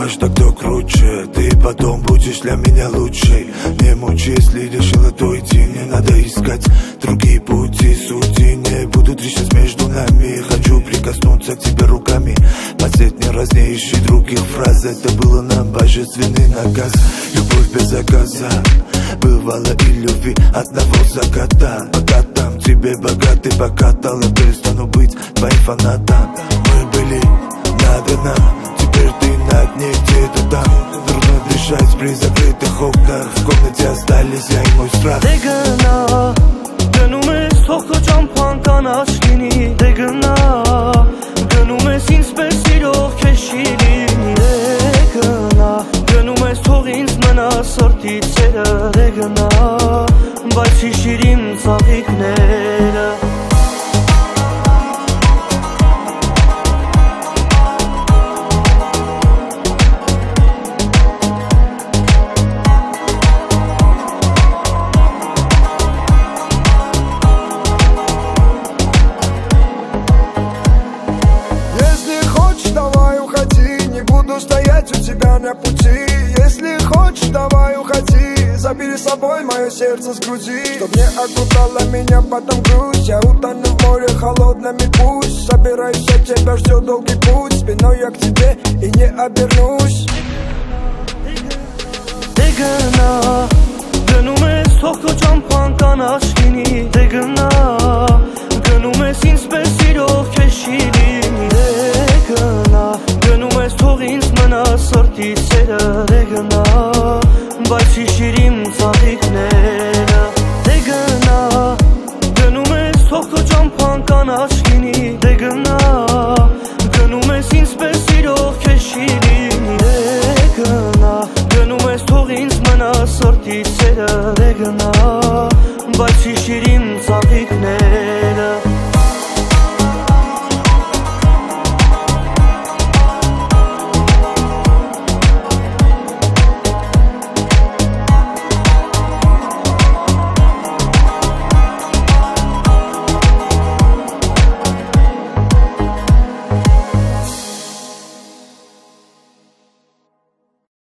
важно, кто круче. Ты потом будешь для меня лучшей. Не мучи, если решила то идти. Не надо искать другие пути. Судьи не будут решать между нами. Хочу прикоснуться к тебе руками. Последний раз не ищи других фраз. Это было нам божественный наказ. Любовь без заказа. Бывало и любви одного заката. Пока там тебе богатый покатал. Я перестану быть твоим фанатом. Мы были над нам, теперь ты на дне где-то там. Трудно дышать при закрытых окнах. В комнате остались я и мой страх. Դե գնա, գնում ես թող քո ճամփան կանաչ լինի. Դե գնա, գնում ես ինձ պես սիրող քեզ չի լինի. Դե գնա, գնում ես թող ինձ մնա սրտի ցերը. Դե գնա, բայց հիշիր իմ ծաղիկները. Стоять у тебя на пути. Если хочешь, давай уходи. Забери с собой мое сердце с груди. Чтоб не окружала меня потом грусть. Я утону в море холодном и пусть. Собираюсь, от тебя ждет долгий путь. Спиной я к тебе и не обернусь. Դե գնա, գնում ես թող քո ճամփան կանաչ լինի. Դե գնա, գնում ես ինձ պես սիրող քեզ չի լինի. Դե գնա, գնում ես թող ինձ մնա սրտի ցերը. Դե գնա, բայց հիշիր իմ ծաղիկները. Դե գնա, գնում ես թող քո ճամփան կանաչ լինի. Դե գնա, գնում ես ինձ պես սիրող քեզ չի լինի. Դե գնա, գնում ես թող ինձ մնա սրտի ցերը. Դե գնա, բայց հիշիր իմ ծաղիկները.